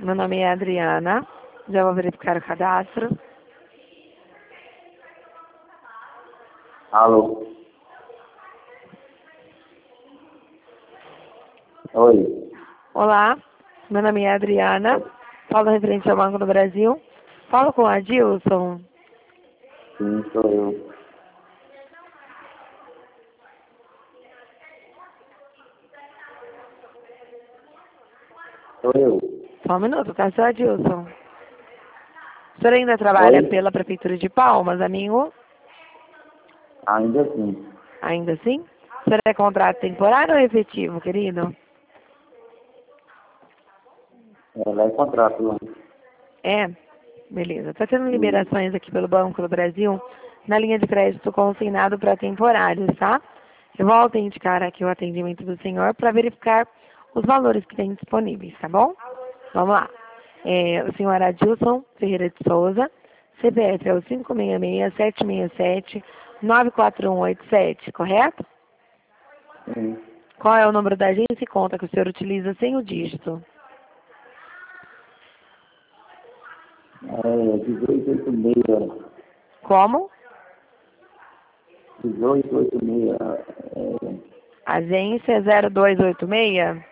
Meu nome é Adriana. Já vou verificar o cadastro. Alô? Oi. Olá, meu nome é Adriana. Falo referente ao Banco do Brasil. Falo com a Adilson. Sim, sou eu. Sou eu. Só um minuto, tá, seu Adilson? O senhor ainda trabalha Oi? pela Prefeitura de Palmas, amigo? Ainda sim. Ainda assim? O senhor é contrato temporário ou efetivo, querido? Ela é contrato lá. É? Beleza. Está tendo Sim. liberações aqui pelo Banco do Brasil na linha de crédito consignado para temporários, tá? Eu vou autenticar aqui o atendimento do senhor para verificar os valores que tem disponíveis, tá bom? Vamos lá. O senhor Adilson Ferreira de Souza, CPF é o 566-767-94187, correto? Sim. Qual é o número da agência e conta que o senhor utiliza sem o dígito? É 1886. Como? 1886. Agência 0286?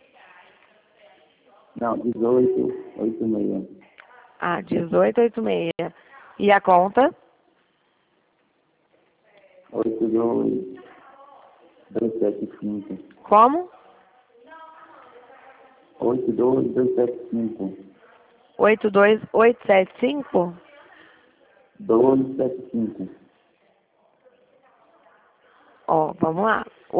Não, 1886. Ah, 1886. E a conta? 82275. Como? 82275. 82875? 275. Ó, vamos lá.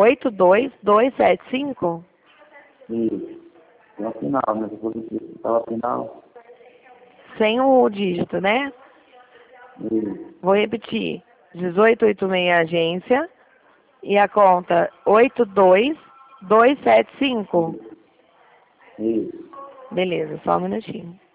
82275? Isso. Tem o final, né? Se fosse estava final. Sem o dígito, né? Isso. Vou repetir. 1886 agência. E a conta 82275. Isso. Beleza, só um minutinho.